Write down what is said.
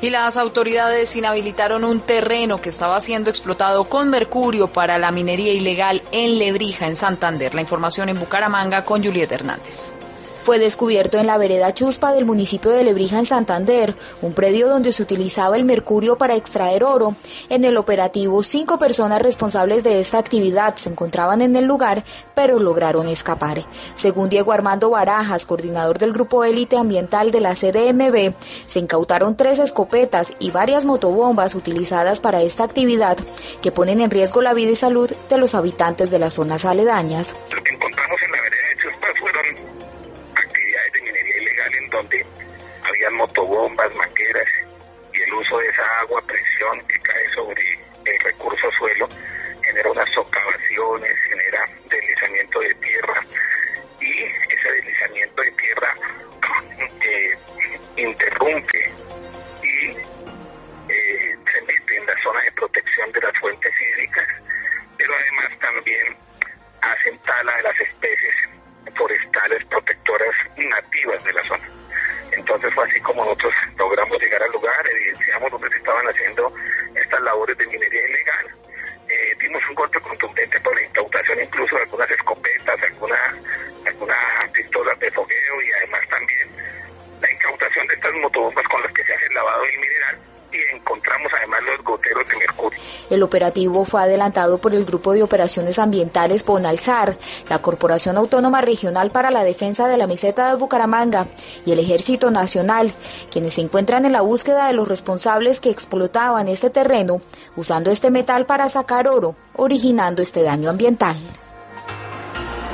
Y las autoridades inhabilitaron un terreno que estaba siendo explotado con mercurio para la minería ilegal en Lebrija, en Santander. La información en Bucaramanga con Julieta Hernández. Fue descubierto en la vereda Chuspa del municipio de Lebrija, en Santander, un predio donde se utilizaba el mercurio para extraer oro. En el operativo, 5 personas responsables de esta actividad se encontraban en el lugar, pero lograron escapar. Según Diego Armando Barajas, coordinador del Grupo Élite Ambiental de la CDMB, se incautaron 3 escopetas y varias motobombas utilizadas para esta actividad, que ponen en riesgo la vida y salud de los habitantes de las zonas aledañas. Lo que encontramos en la vereda de Chuspa fueron actividades de minería ilegal en donde había motobombas, mangueras y el uso de esa agua a presión que cae sobre el recurso suelo genera unas socavaciones, genera deslizamiento de tierra y ese deslizamiento de tierra interrumpe y se mete en la zona de protección de las fuentes hídricas, pero además también hacen tala de las especies forestales protectoras nativas de la zona. Entonces fue así como nosotros logramos llegar al lugar, evidenciamos donde se estaban haciendo estas labores de minería ilegal, dimos un golpe contundente por la incautación incluso de algunas escopetas, algunas pistolas de fogueo y además también la incautación de estas motobombas con las que se hace el lavado del mineral, y encontramos además los goteros de mercurio. El operativo fue adelantado por el Grupo de Operaciones Ambientales PONALSAR, la Corporación Autónoma Regional para la Defensa de la Meseta de Bucaramanga y el Ejército Nacional, quienes se encuentran en la búsqueda de los responsables que explotaban este terreno usando este metal para sacar oro, originando este daño ambiental.